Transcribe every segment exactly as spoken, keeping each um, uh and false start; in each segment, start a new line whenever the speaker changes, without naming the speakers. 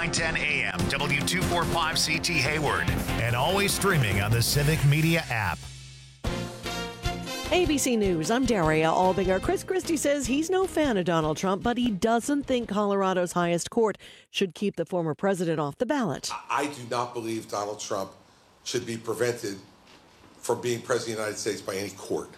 nine ten A M, W two forty-five C T Hayward, and always streaming on the Civic Media app.
A B C News, I'm Daria Albinger. Chris Christie says he's no fan of Donald Trump, but he doesn't think Colorado's highest court should keep the former president off the ballot.
I do not believe Donald Trump should be prevented from being president of the United States by any court.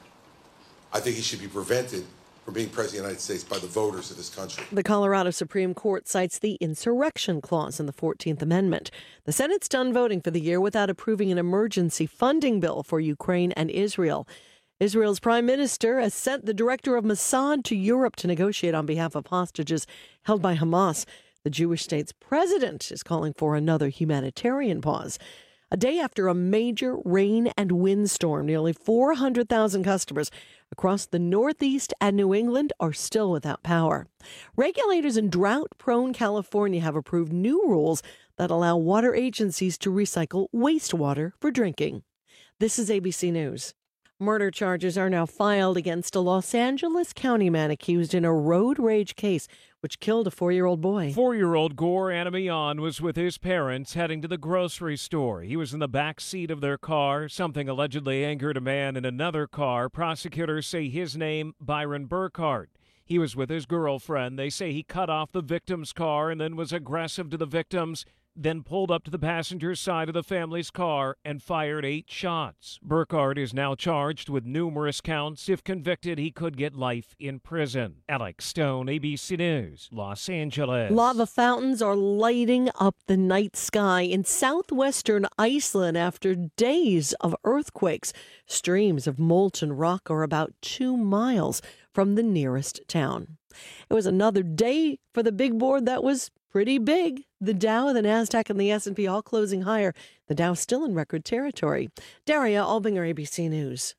I think he should be prevented from being president of the United States by the voters of this country.
The Colorado Supreme Court cites the insurrection clause in the fourteenth Amendment. The Senate's done voting for the year without approving an emergency funding bill for Ukraine and Israel. Israel's prime minister has sent the director of Mossad to Europe to negotiate on behalf of hostages held by Hamas. The Jewish state's president is calling for another humanitarian pause. A day after a major rain and windstorm, nearly four hundred thousand customers across the Northeast and New England are still without power. Regulators in drought-prone California have approved new rules that allow water agencies to recycle wastewater for drinking. This is A B C News. Murder charges are now filed against a Los Angeles County man accused in a road rage case which killed a four-year-old boy.
Four-year-old Gore Anamian was with his parents heading to the grocery store. He was in the back seat of their car. Something allegedly angered a man in another car. Prosecutors say his name, Byron Burkhart. He was with his girlfriend. They say he cut off the victim's car and then was aggressive to the victims, then pulled up to the passenger side of the family's car and fired eight shots. Burkhart is now charged with numerous counts. If convicted, he could get life in prison. Alex Stone, A B C News, Los Angeles.
Lava fountains are lighting up the night sky in southwestern Iceland after days of earthquakes. Streams of molten rock are about two miles from the nearest town. It was another day for the big board that was pretty big. The Dow, the Nasdaq, and the S and P all closing higher. The Dow still in record territory. Daria Albinger, A B C News.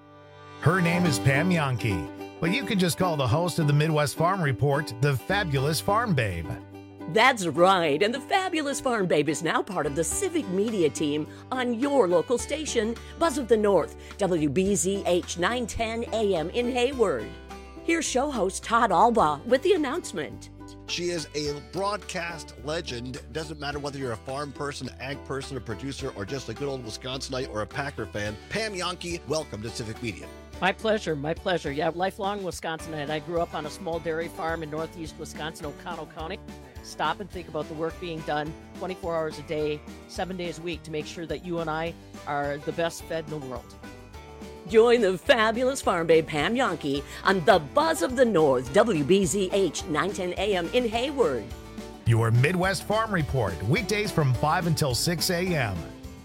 Her name is Pam Yonke, but you can just call the host of the Midwest Farm Report the Fabulous Farm Babe.
That's right, and the Fabulous Farm Babe is now part of the Civic Media team on your local station, Buzz of the North, W B Z H nine ten A M in Hayward. Here's show host Todd Alba with the announcement.
She is a broadcast legend. Doesn't matter whether you're a farm person, ag person, a producer, or just a good old Wisconsinite or a Packer fan. Pam Yonke, welcome to Civic Media.
My pleasure, my pleasure. Yeah, lifelong Wisconsinite. I grew up on a small dairy farm in northeast Wisconsin, Oconto County. Stop and think about the work being done twenty-four hours a day, seven days a week to make sure that you and I are the best fed in the world.
Join the Fabulous Farm Babe Pam Yonke on the Buzz of the North, W B Z H nine ten A M in Hayward.
Your Midwest Farm Report, weekdays from five until six A M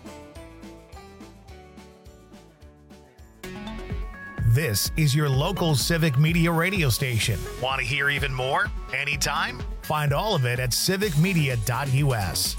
This is your local Civic Media radio station. Want to hear even more? Anytime? Find all of it at civic media dot U S.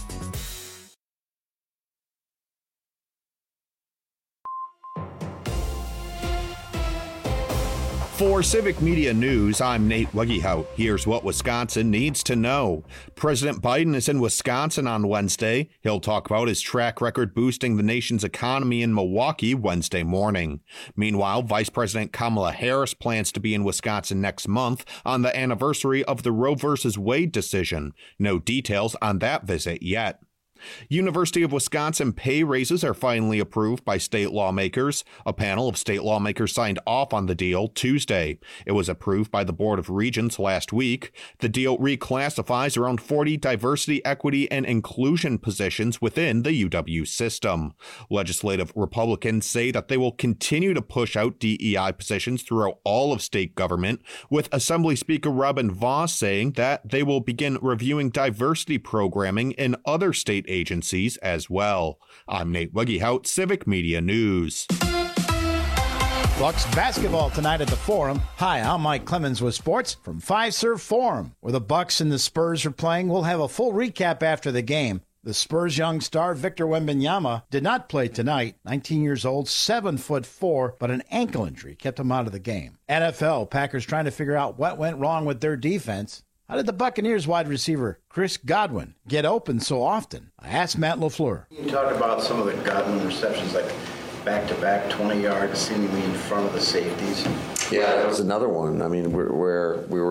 For Civic Media News, I'm Nate Weggehout. Here's what Wisconsin needs to know. President Biden is in Wisconsin on Wednesday. He'll talk about his track record boosting the nation's economy in Milwaukee Wednesday morning. Meanwhile, Vice President Kamala Harris plans to be in Wisconsin next month on the anniversary of the Roe versus Wade decision. No details on that visit yet. University of Wisconsin pay raises are finally approved by state lawmakers. A panel of state lawmakers signed off on the deal Tuesday. It was approved by the Board of Regents last week. The deal reclassifies around forty diversity, equity, and inclusion positions within the U W system. Legislative Republicans say that they will continue to push out D E I positions throughout all of state government, with Assembly Speaker Robin Vos saying that they will begin reviewing diversity programming in other state agencies as well. I'm Nate Weggehout, Civic Media News.
Bucks basketball tonight at the Forum. Hi, I'm Mike Clemens with sports from Fiserv Forum, where the Bucks and the Spurs are playing. We'll have a full recap after the game. The Spurs' young star Victor Wembanyama did not play tonight. nineteen years old, seven foot four, but an ankle injury kept him out of the game. N F L, Packers trying to figure out what went wrong with their defense. How did the Buccaneers wide receiver Chris Godwin get open so often? I asked Matt LaFleur.
You talk about some of the Godwin receptions, like back-to-back twenty yards seemingly in front of the safeties.
Yeah, that was another one. I mean, where we were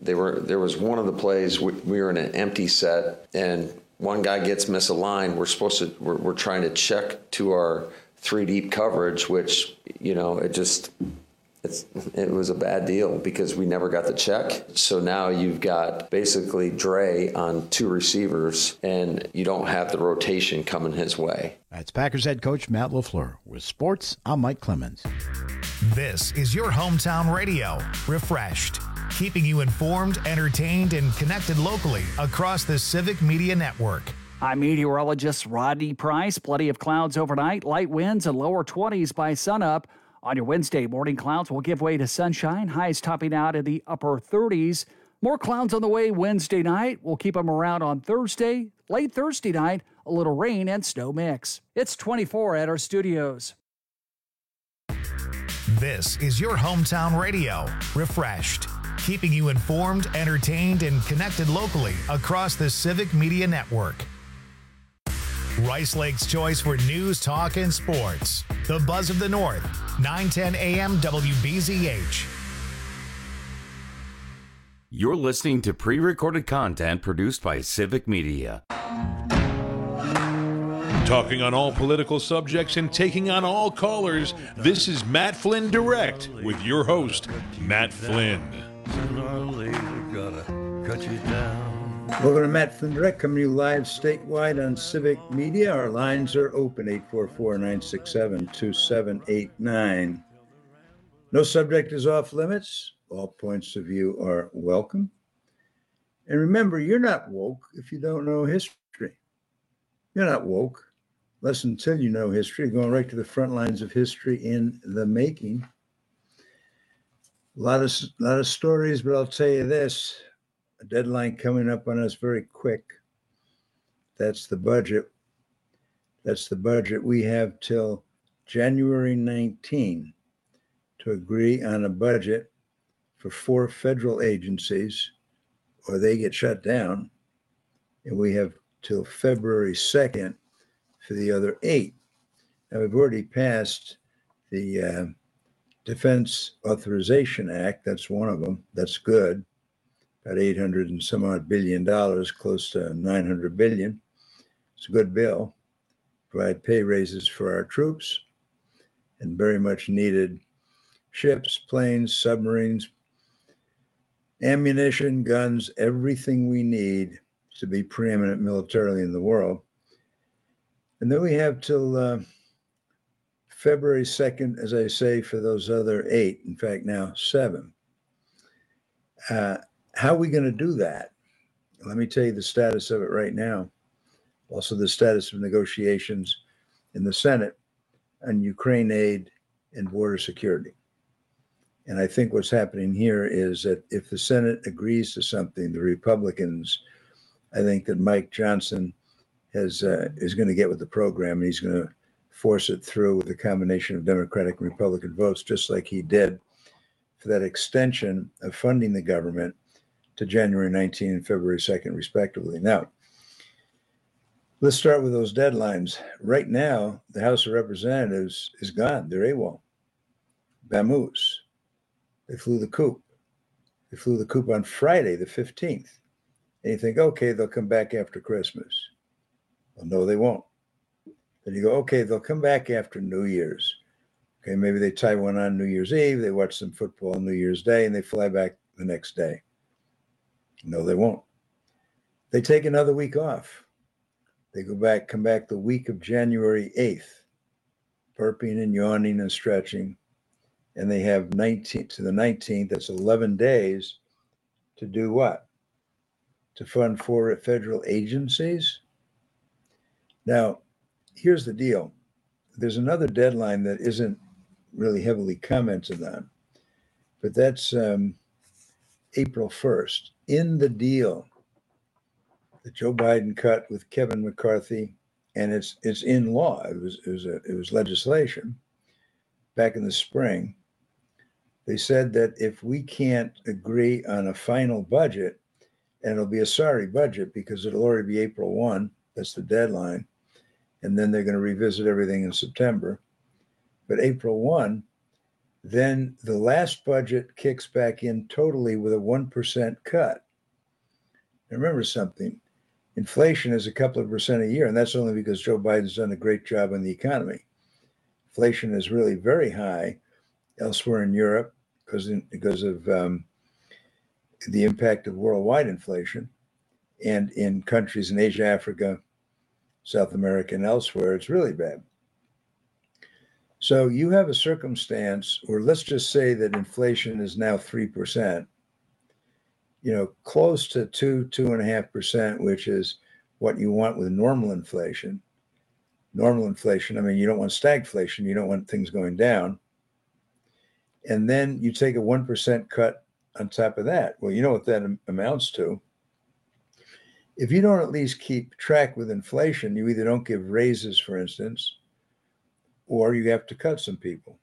They were there was one of the plays we, we were in an empty set, and one guy gets misaligned. We're supposed to we're, we're trying to check to our three deep coverage, which you know it just it's it was a bad deal because we never got the check. So now you've got basically Dre on two receivers, and you don't have the rotation coming his way.
That's Packers head coach Matt LaFleur. With sports, I'm Mike Clemens.
This is your hometown radio, Refreshed, keeping you informed, entertained, and connected locally across the Civic Media Network.
I'm meteorologist Rodney Price. Plenty of clouds overnight, light winds and lower twenties by sunup. On your Wednesday, morning clouds will give way to sunshine, highs topping out in the upper thirties. More clouds on the way Wednesday night. We'll keep them around on Thursday. Late Thursday night, a little rain and snow mix. It's twenty-four at our studios.
This is your hometown radio, Refreshed, keeping you informed, entertained, and connected locally across the Civic Media Network. Rice Lake's choice for news, talk, and sports. The Buzz of the North, nine ten A M W B Z H.
You're listening to pre-recorded content produced by Civic Media.
Talking on all political subjects and taking on all callers, this is Matt Flynn Direct with your host, Matt Flynn.
Sooner or later, gotta cut you down.
Welcome to Matt Flynn Direct, coming to you live statewide on Civic Media. Our lines are open, eight four four, nine six seven, two seven eight nine. No subject is off limits. All points of view are welcome. And remember, you're not woke if you don't know history. You're not woke unless until you know history. Going right to the front lines of history in the making. A lot of, a lot of stories, but I'll tell you this. A deadline coming up on us very quick. That's the budget. That's the budget. We have till January nineteenth to agree on a budget for four federal agencies, or they get shut down. And we have till February second for the other eight. Now, we've already passed the uh, Defense Authorization Act. That's one of them. That's good. About eight hundred and some odd billion dollars, close to nine hundred billion. It's a good bill. Provide pay raises for our troops and very much needed ships, planes, submarines, ammunition, guns, everything we need to be preeminent militarily in the world. And then we have till uh, February second, as I say, for those other eight, in fact, now seven. Uh, how are we going to do that? Let me tell you the status of it right now. Also the status of negotiations in the Senate on Ukraine aid and border security. And I think what's happening here is that if the Senate agrees to something, the Republicans, I think that Mike Johnson has uh, is going to get with the program, and he's going to force it through with a combination of Democratic and Republican votes, just like he did for that extension of funding the government to January nineteenth and February second, respectively. Now, let's start with those deadlines. Right now, the House of Representatives is gone. They're AWOL. Vamoose. They flew the coop. They flew the coop on Friday, the fifteenth. And you think, okay, they'll come back after Christmas. Well, no, they won't. Then you go, okay, they'll come back after New Year's. Okay, maybe they tie one on New Year's Eve, they watch some football on New Year's Day, and they fly back the next day. No, they won't. They take another week off. They go back, come back the week of January eighth, burping and yawning and stretching. And they have nineteenth to the nineteenth, that's eleven days to do what? To fund four federal agencies? Now, here's the deal. There's another deadline that isn't really heavily commented on, but that's um, April first. In the deal that Joe Biden cut with Kevin McCarthy, and it's it's in law. It was it was a, it was legislation back in the spring. They said that if we can't agree on a final budget, and it'll be a sorry budget because it'll already be April first, that's the deadline, and then they're going to revisit everything in September. But April first, then the last budget kicks back in totally with a one percent cut. Now remember something, inflation is a couple of percent a year, and that's only because Joe Biden's done a great job on the economy. Inflation is really very high elsewhere in Europe because, in, because of um, the impact of worldwide inflation, and in countries in Asia, Africa, South America, and elsewhere, it's really bad. So you have a circumstance where, let's just say that inflation is now three percent, you know, close to two, two and a half percent, which is what you want with normal inflation. Normal inflation, I mean, you don't want stagflation, you don't want things going down. And then you take a one percent cut on top of that. Well, you know what that amounts to. If you don't at least keep track with inflation, you either don't give raises, for instance, or you have to cut some people.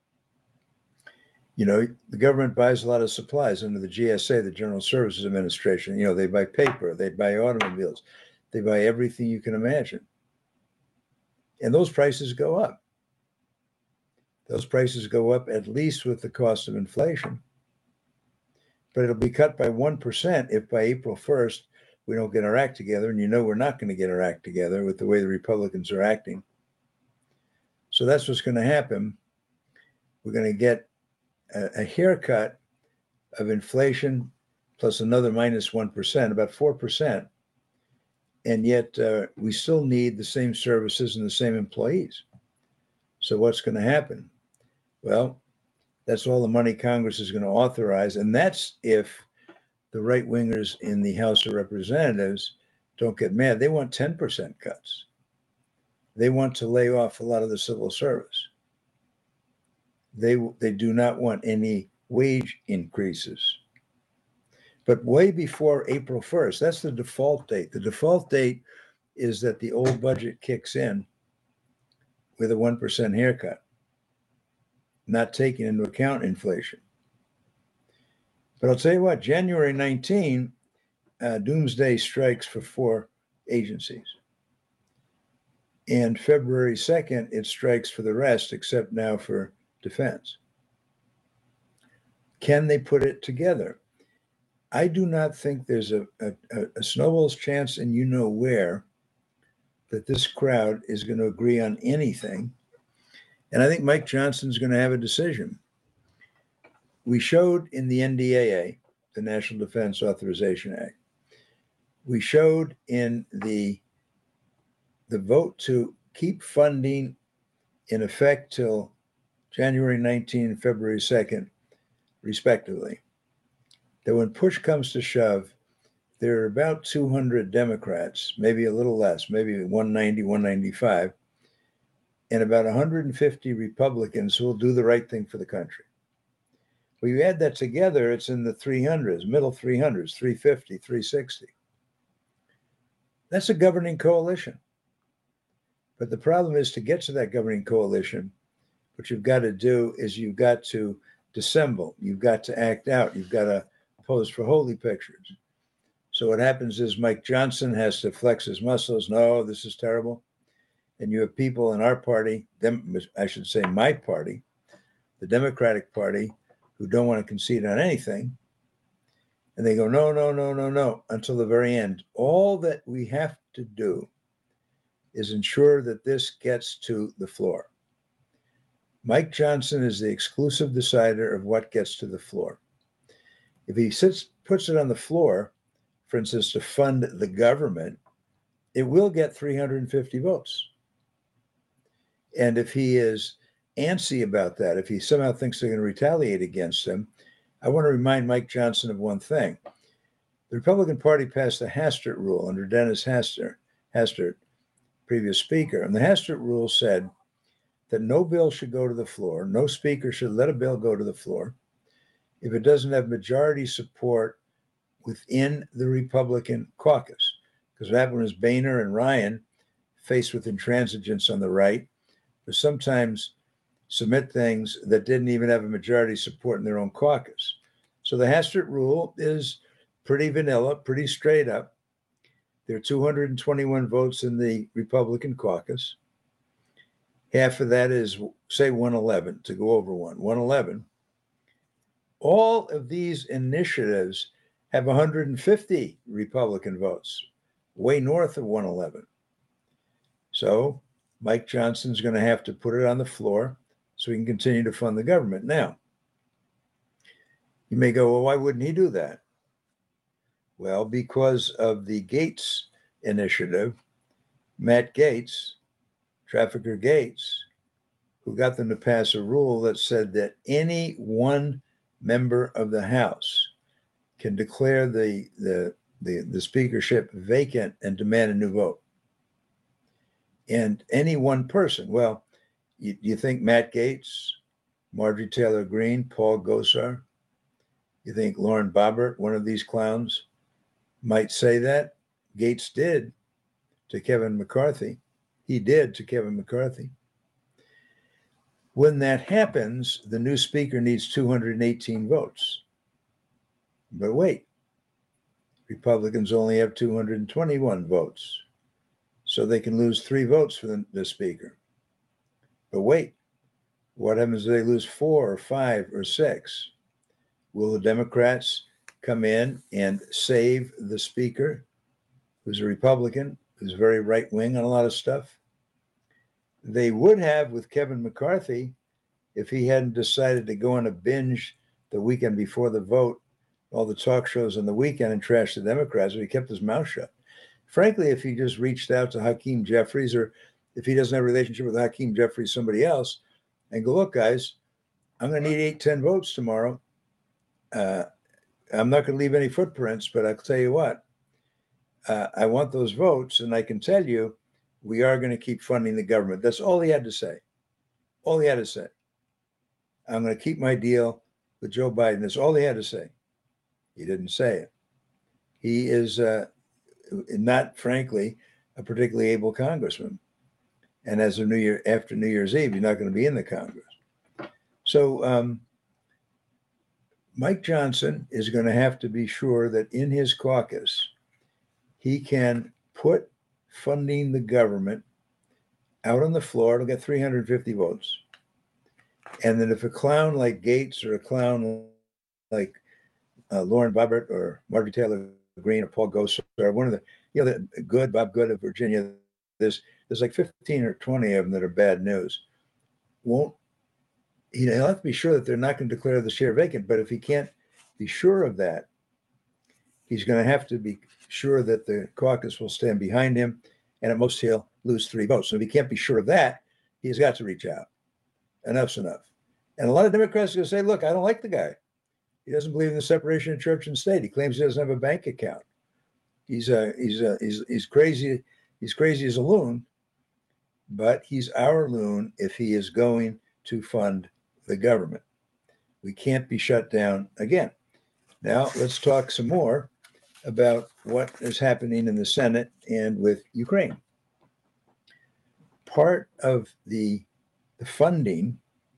You know, the government buys a lot of supplies under the G S A, the General Services Administration. You know, they buy paper, they buy automobiles, they buy everything you can imagine. And those prices go up. Those prices go up at least with the cost of inflation. But it'll be cut by one percent if by April first we don't get our act together. And you know we're not going to get our act together with the way the Republicans are acting. So that's what's going to happen. We're going to get a, a haircut of inflation plus another minus one percent, about four percent. And yet uh, we still need the same services and the same employees. So what's going to happen? Well, that's all the money Congress is going to authorize. And that's if the right wingers in the House of Representatives don't get mad. They want ten percent cuts. They want to lay off a lot of the civil service. They, they do not want any wage increases. But way before April first, that's the default date. The default date is that the old budget kicks in with a one percent haircut, not taking into account inflation. But I'll tell you what, January nineteenth, uh, doomsday strikes for four agencies. And February second, it strikes for the rest, except now for defense. Can they put it together? I do not think there's a, a, a snowball's chance, and you know where, that this crowd is going to agree on anything. And I think Mike Johnson's going to have a decision. We showed in the N D A A, the National Defense Authorization Act, we showed in the, the vote to keep funding in effect till January nineteenth and February second, respectively, that when push comes to shove, there are about two hundred Democrats, maybe a little less, maybe one ninety, one ninety-five, and about one hundred fifty Republicans who will do the right thing for the country. When you add that together, it's in the three hundreds, middle three hundreds, three fifty, three sixty. That's a governing coalition. But the problem is, to get to that governing coalition, what you've got to do is you've got to dissemble. You've got to act out. You've got to pose for holy pictures. So what happens is Mike Johnson has to flex his muscles. No, this is terrible. And you have people in our party, them, I should say my party, the Democratic Party, who don't want to concede on anything. And they go, no, no, no, no, no, until the very end. All that we have to do is ensure that this gets to the floor. Mike Johnson is the exclusive decider of what gets to the floor. If he sits, puts it on the floor, for instance, to fund the government, it will get three hundred fifty votes. And if he is antsy about that, if he somehow thinks they're going to retaliate against him, I want to remind Mike Johnson of one thing. The Republican Party passed the Hastert rule under Dennis Hastert, Hastert, previous speaker. And the Hastert rule said that no bill should go to the floor, no speaker should let a bill go to the floor if it doesn't have majority support within the Republican caucus. Because what happened was Boehner and Ryan, faced with intransigence on the right, would sometimes submit things that didn't even have a majority support in their own caucus. So the Hastert rule is pretty vanilla, pretty straight up. There are two hundred twenty-one votes in the Republican caucus. Half of that is, say, one eleven, to go over one, one eleven. All of these initiatives have one hundred fifty Republican votes, way north of one eleven. So Mike Johnson's going to have to put it on the floor so he can continue to fund the government. Now, you may go, well, why wouldn't he do that? Well, because of the Gaetz initiative, Matt Gaetz, Trafficker Gaetz, who got them to pass a rule that said that any one member of the House can declare the, the, the, the speakership vacant and demand a new vote. And any one person, well, you, you think Matt Gaetz, Marjorie Taylor Greene, Paul Gosar, you think Lauren Boebert, one of these clowns, might say that? Gaetz did to Kevin McCarthy. He did to Kevin McCarthy. When that happens, the new speaker needs two hundred eighteen votes. But wait, Republicans only have two hundred twenty-one votes. So they can lose three votes for the, the speaker. But wait, what happens if they lose four or five or six? Will the Democrats come in and save the speaker, who's a Republican, who's very right-wing on a lot of stuff? They would have with Kevin McCarthy if he hadn't decided to go on a binge the weekend before the vote, all the talk shows on the weekend, and trash the Democrats, but he kept his mouth shut. Frankly, if he just reached out to Hakeem Jeffries, or if he doesn't have a relationship with Hakeem Jeffries, somebody else, and go, look, guys, I'm going to need eight, ten votes tomorrow. Uh, I'm not going to leave any footprints, but I'll tell you what, uh, I want those votes, and I can tell you we are going to keep funding the government. That's all he had to say. All he had to say. I'm going to keep my deal with Joe Biden. That's all he had to say. He didn't say it. He is uh, not, frankly, a particularly able congressman. And as of New Year, after New Year's Eve, he's not going to be in the Congress. So um, Mike Johnson is going to have to be sure that in his caucus, he can put funding the government out on the floor. It'll get three hundred fifty votes. And then if a clown like Gaetz or a clown like uh, Lauren Boebert or Marjorie Taylor Greene or Paul Gosar, or one of the, you know, the good, Bob Good of Virginia, there's, there's like fifteen or twenty of them that are bad news. Won't, he'll have to be sure that they're not going to declare the chair vacant. But if he can't be sure of that, he's going to have to be sure that the caucus will stand behind him, and at most he'll lose three votes. So if he can't be sure of that, he's got to reach out. Enough's enough. And a lot of Democrats are going to say, look, I don't like the guy. He doesn't believe in the separation of church and state. He claims he doesn't have a bank account. He's uh, he's uh, he's he's crazy. He's crazy as a loon, but he's our loon if he is going to fund the government. We can't be shut down again. Now let's talk some more about what is happening in the Senate and with Ukraine. Part of the, the funding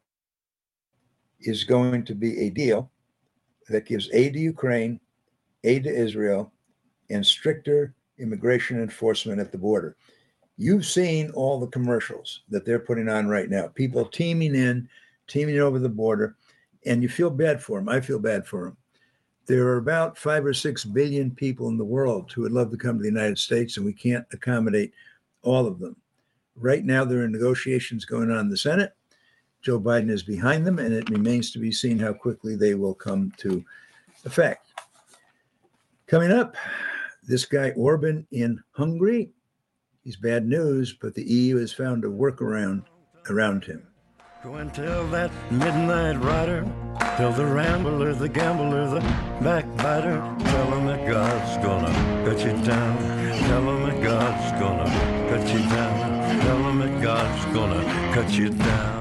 is going to be a deal that gives aid to Ukraine, aid to Israel, and stricter immigration enforcement at the border. You've seen all the commercials that they're putting on right now, people teaming in, teaming over the border, and you feel bad for them. I feel bad for them. There are about five or six billion people in the world who would love to come to the United States, and we can't accommodate all of them. Right now, there are negotiations going on in the Senate. Joe Biden is behind them, and it remains to be seen how quickly they will come to effect. Coming up, this guy Orban in Hungary, he's bad news, but the E U has found a workaround around him.
Go and tell that midnight rider, tell the rambler, the gambler, the backbiter, tell him that God's gonna cut you down, tell him that God's gonna cut you down, tell him that God's gonna cut you down.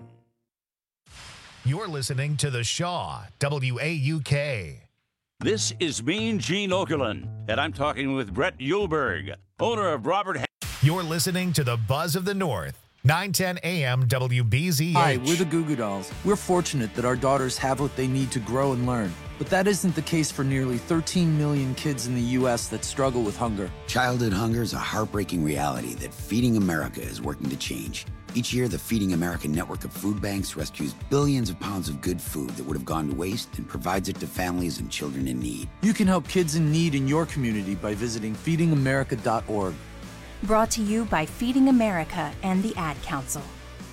You're listening to The Shaw, W A U K.
This is Mean Gene Okerlund, and I'm talking with Brett Uhlberg, owner of Robert. Ha-
You're listening to The Buzz of the North, nine ten A M W B Z H.
Hi, we're the Goo Goo Dolls. We're fortunate that our daughters have what they need to grow and learn. But that isn't the case for nearly thirteen million kids in the U S that struggle with hunger.
Childhood hunger is a heartbreaking reality that Feeding America is working to change. Each year, the Feeding America network of food banks rescues billions of pounds of good food that would have gone to waste and provides it to families and children in need.
You can help kids in need in your community by visiting feeding america dot org.
Brought to you by Feeding America and the Ad Council.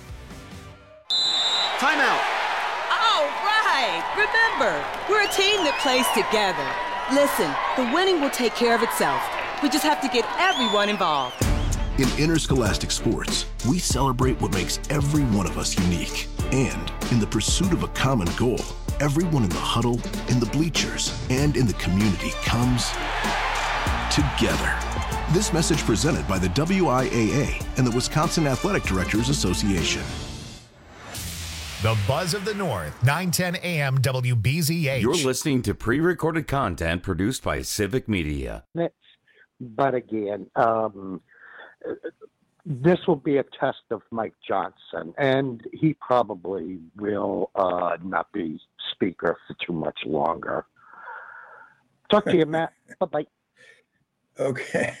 Timeout.
All right. Remember, we're a team that plays together. Listen, the winning will take care of itself. We just have to get everyone involved.
In interscholastic sports, we celebrate what makes every one of us unique. And in the pursuit of a common goal, everyone in the huddle, in the bleachers, and in the community comes together. This message presented by the W I A A and the Wisconsin Athletic Directors Association.
The Buzz of the North, nine ten A M W B Z H.
You're listening to pre-recorded content produced by Civic Media.
But again, um, this will be a test of Mike Johnson, and he probably will uh, not be speaker for too much longer. Talk to you, Matt. Bye-bye.
Okay.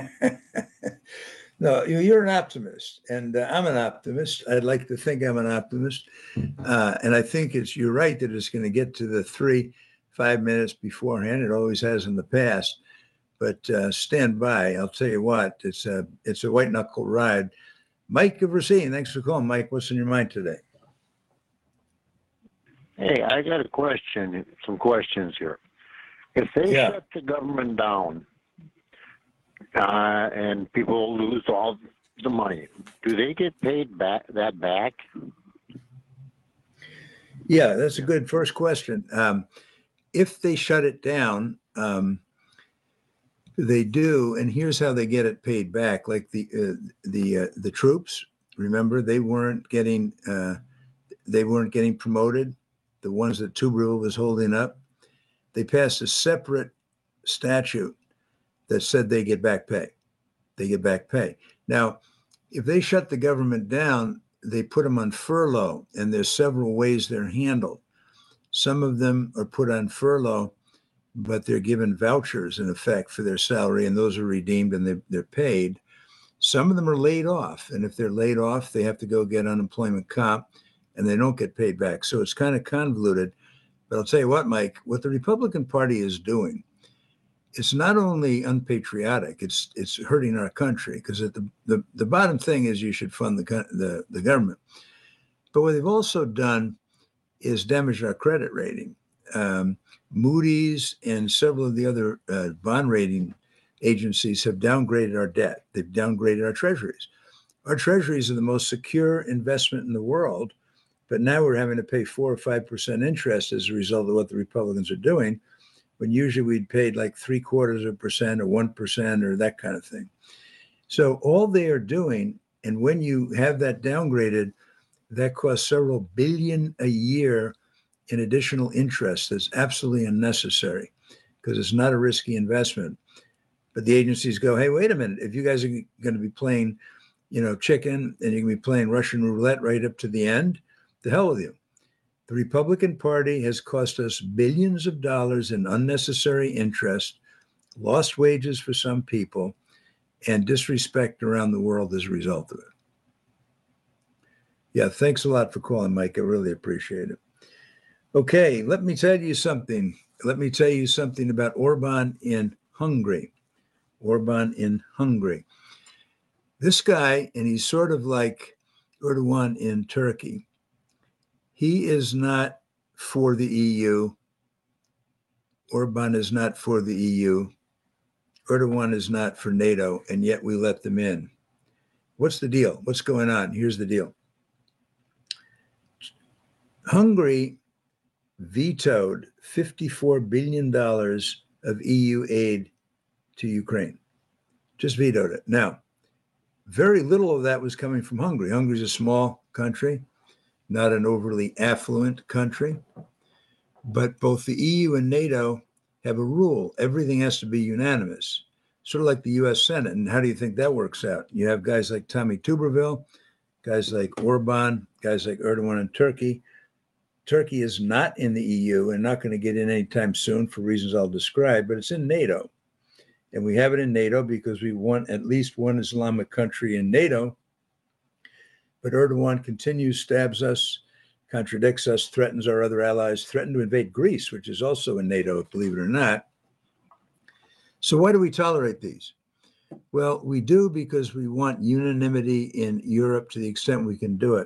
No, you're an optimist, and uh, I'm an optimist. I'd like to think I'm an optimist. Uh, and I think it's you're right that it's going to get to the three, five minutes beforehand. It always has in the past. But uh, stand by. I'll tell you what, it's a, it's a white-knuckle ride. Mike of Racine, thanks for calling. Mike, what's in your mind today?
Hey, I got a question, some questions here. If they
Yeah.
shut the government down uh, and people lose all the money, do they get paid back that back?
Yeah, that's a good first question. Um, if they shut it down, um, they do, and here's how they get it paid back. Like the uh, the uh, the troops, remember, they weren't getting uh, they weren't getting promoted. The ones that Tuberville was holding up, they passed a separate statute that said they get back pay. They get back pay. Now, if they shut the government down, they put them on furlough, and there's several ways they're handled. Some of them are put on furlough, but they're given vouchers in effect for their salary, and those are redeemed and they're, they're paid. Some of them are laid off, and if they're laid off, they have to go get unemployment comp, and they don't get paid back. So it's kind of convoluted. But I'll tell you what, Mike, what the Republican Party is doing, it's not only unpatriotic, it's it's hurting our country, because at the, the, the bottom thing is you should fund the, the, the government. But what they've also done is damage our credit rating. Um, Moody's and several of the other uh, bond rating agencies have downgraded our debt. They've downgraded our treasuries. Our treasuries are the most secure investment in the world, but now we're having to pay four or five percent interest as a result of what the Republicans are doing, when usually we'd paid like three quarters of a percent or one percent or that kind of thing. So all they are doing, and when you have that downgraded, that costs several billion a year in additional interest. That's absolutely unnecessary because it's not a risky investment. But the agencies go, hey, wait a minute. If you guys are going to be playing, you know, chicken, and you're going to be playing Russian roulette right up to the end, the hell with you. The Republican Party has cost us billions of dollars in unnecessary interest, lost wages for some people, and disrespect around the world as a result of it. Yeah, thanks a lot for calling, Mike. I really appreciate it. Okay, let me tell you something. Let me tell you something about Orban in Hungary. Orban in Hungary. This guy, and he's sort of like Erdogan in Turkey, he is not for the E U. Orban is not for the E U. Erdogan is not for NATO, and yet we let them in. What's the deal? What's going on? Here's the deal. Hungary vetoed fifty-four billion dollars of E U aid to Ukraine. Just vetoed it. Now, very little of that was coming from Hungary. Hungary's a small country, not an overly affluent country. But both the E U and NATO have a rule. Everything has to be unanimous, sort of like the U S Senate. And how do you think that works out? You have guys like Tommy Tuberville, guys like Orban, guys like Erdogan in Turkey. Turkey is not in the E U and not going to get in anytime soon for reasons I'll describe, but it's in NATO. And we have it in NATO because we want at least one Islamic country in NATO But Erdogan continues, stabs us, contradicts us, threatens our other allies, threatened to invade Greece, which is also in NATO, believe it or not. So why do we tolerate these? Well, we do because we want unanimity in Europe to the extent we can do it.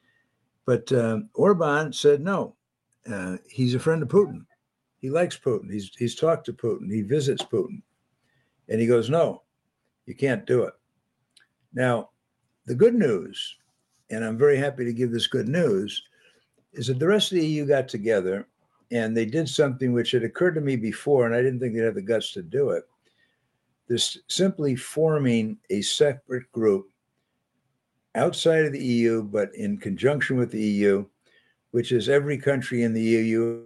But um, Orban said no. Uh, he's a friend of Putin. He likes Putin. He's he's talked to Putin. He visits Putin. And he goes, no, you can't do it. Now, the good news, and I'm very happy to give this good news, is that the rest of the E U got together and they did something which had occurred to me before, and I didn't think they'd have the guts to do it. This simply forming a separate group outside of the E U, but in conjunction with the E U, which is every country in the E U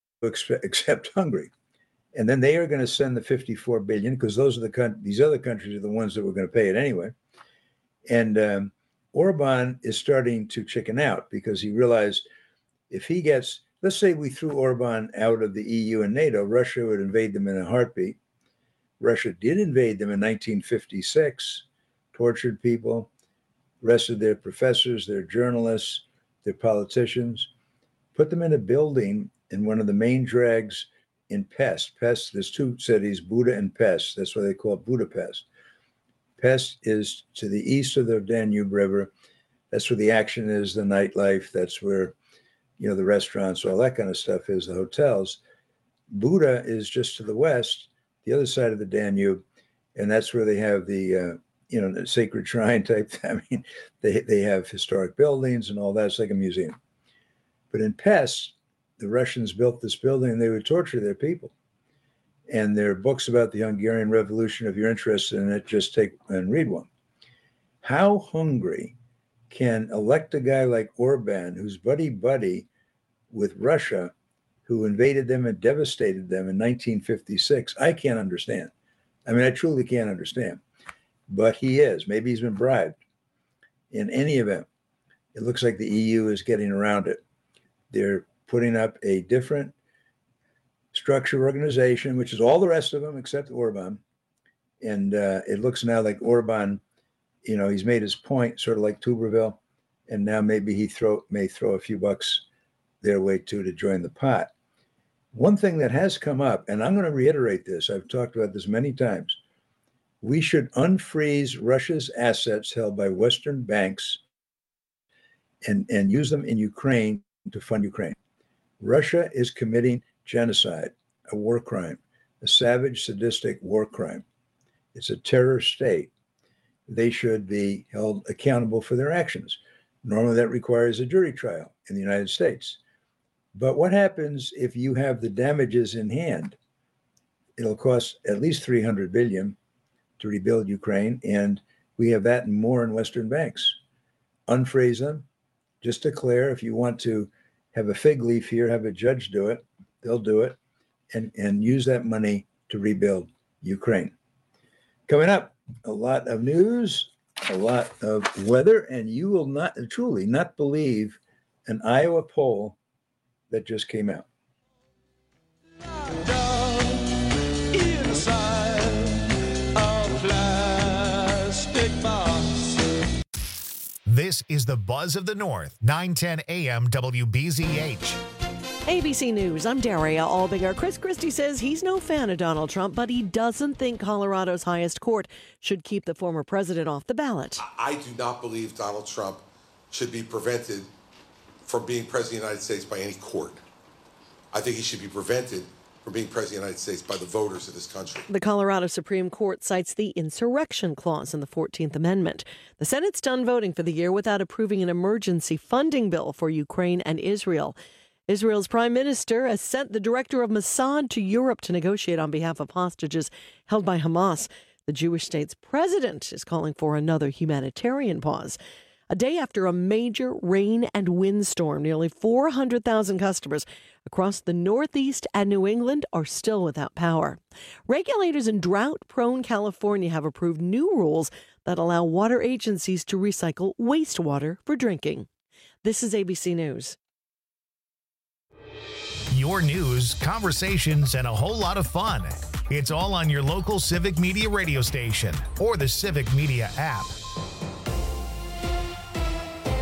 except Hungary. And then they are going to send the fifty-four billion because those are the these other countries are the ones that were going to pay it anyway. And um, Orban is starting to chicken out because he realized if he gets, let's say we threw Orban out of the E U and NATO, Russia would invade them in a heartbeat. Russia did invade them in nineteen fifty-six, tortured people, arrested their professors, their journalists, their politicians, put them in a building in one of the main drags in Pest. Pest, there's two cities, Buda and Pest. That's why they call it Budapest. Pest is to the east of the Danube River. That's where the action is, the nightlife. That's where, you know, the restaurants, all that kind of stuff is, the hotels. Buda is just to the west, the other side of the Danube, and that's where they have the, uh, you know, the sacred shrine type. I mean, they they have historic buildings and all that. It's like a museum. But in Pest, the Russians built this building and they would torture their people. And there are books about the Hungarian Revolution. If you're interested in it, just take and read one. How Hungary can elect a guy like Orban, who's buddy-buddy with Russia, who invaded them and devastated them in nineteen fifty-six, I can't understand. I mean, I truly can't understand. But he is. Maybe he's been bribed. In any event, it looks like the E U is getting around it. They're putting up a different structure organization, which is all the rest of them except Orban. And uh, it looks now like Orban, you know, he's made his point, sort of like Tuberville, and now maybe he throw may throw a few bucks their way too to join the pot. One thing that has come up, and I'm going to reiterate this, I've talked about this many times, we should unfreeze Russia's assets held by Western banks and, and use them in Ukraine to fund Ukraine. Russia is committing genocide, a war crime, a savage, sadistic war crime. It's a terror state. They should be held accountable for their actions. Normally that requires a jury trial in the United States. But what happens if you have the damages in hand? It'll cost at least three hundred billion dollars to rebuild Ukraine, and we have that and more in Western banks. Unfreeze them. Just declare, if you want to have a fig leaf here, have a judge do it, they'll do it, and, and use that money to rebuild Ukraine. Coming up, a lot of news, a lot of weather, and you will not truly not believe an Iowa poll that just came out.
This is the Buzz of the North, nine ten A M W B Z H.
A B C News, I'm Daria Albinger. Chris Christie says he's no fan of Donald Trump, but he doesn't think Colorado's highest court should keep the former president off the ballot.
I do not believe Donald Trump should be prevented from being president of the United States by any court. I think he should be prevented from being president of the United States by the voters of this country.
The Colorado Supreme Court cites the insurrection clause in the fourteenth Amendment. The Senate's done voting for the year without approving an emergency funding bill for Ukraine and Israel. Israel's prime minister has sent the director of Mossad to Europe to negotiate on behalf of hostages held by Hamas. The Jewish state's president is calling for another humanitarian pause. A day after a major rain and windstorm, nearly four hundred thousand customers across the Northeast and New England are still without power. Regulators in drought-prone California have approved new rules that allow water agencies to recycle wastewater for drinking. This is A B C News.
Your news, conversations, and a whole lot of fun. It's all on your local Civic Media radio station or the Civic Media app.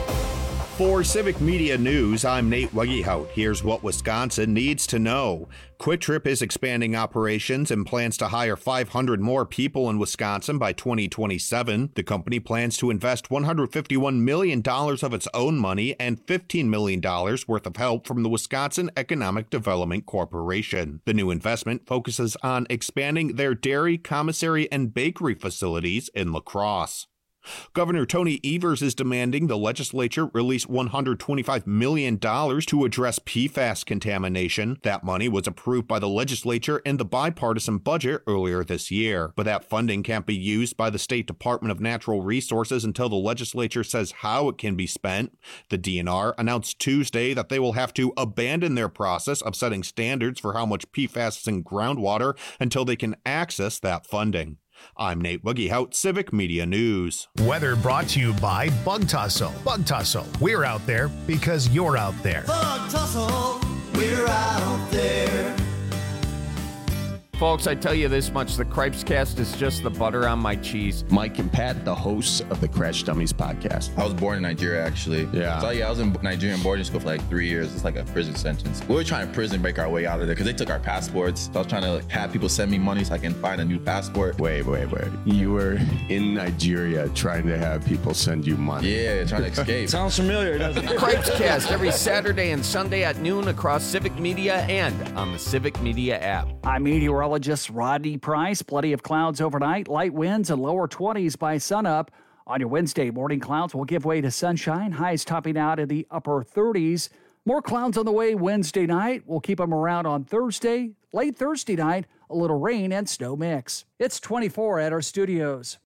For Civic Media News, I'm Nate Wuggyhout. Here's what Wisconsin needs to know. Quick Trip is expanding operations and plans to hire five hundred more people in Wisconsin by twenty twenty-seven. The company plans to invest one hundred fifty-one million dollars of its own money and fifteen million dollars worth of help from the Wisconsin Economic Development Corporation. The new investment focuses on expanding their dairy, commissary, and bakery facilities in La Crosse. Governor Tony Evers is demanding the legislature release one hundred twenty-five million dollars to address P FAS contamination. That money was approved by the legislature in the bipartisan budget earlier this year. But that funding can't be used by the State Department of Natural Resources until the legislature says how it can be spent. The D N R announced Tuesday that they will have to abandon their process of setting standards for how much P FAS is in groundwater until they can access that funding. I'm Nate Wuggyhout, Civic Media News.
Weather brought to you by Bug Tussle. Bug Tussle, we're out there because you're out there.
Bug Tussle, we're out there.
Folks, I tell you this much, the Cripes Cast is just the butter on my cheese.
Mike and Pat, the hosts of the Crash Dummies podcast.
I was born in Nigeria, actually.
Yeah.
So, yeah, I was in Nigerian boarding school for like three years. It's like a prison sentence. We were trying to prison break our way out of there because they took our passports. So I was trying to like, have people send me money so I can find a new passport.
Wait, wait, wait. You were in Nigeria trying to have people send you money.
Yeah, trying to escape.
Sounds familiar, doesn't it? Cripes Cast every Saturday and Sunday at noon across Civic Media and on the Civic Media app.
I'm meteorologist Rodney Price. Plenty of clouds overnight, light winds and lower twenties by sunup. On your Wednesday, morning clouds will give way to sunshine, highs topping out in the upper thirties. More clouds on the way Wednesday night. We'll keep them around on Thursday. Late Thursday night, a little rain and snow mix. It's twenty-four at our studios.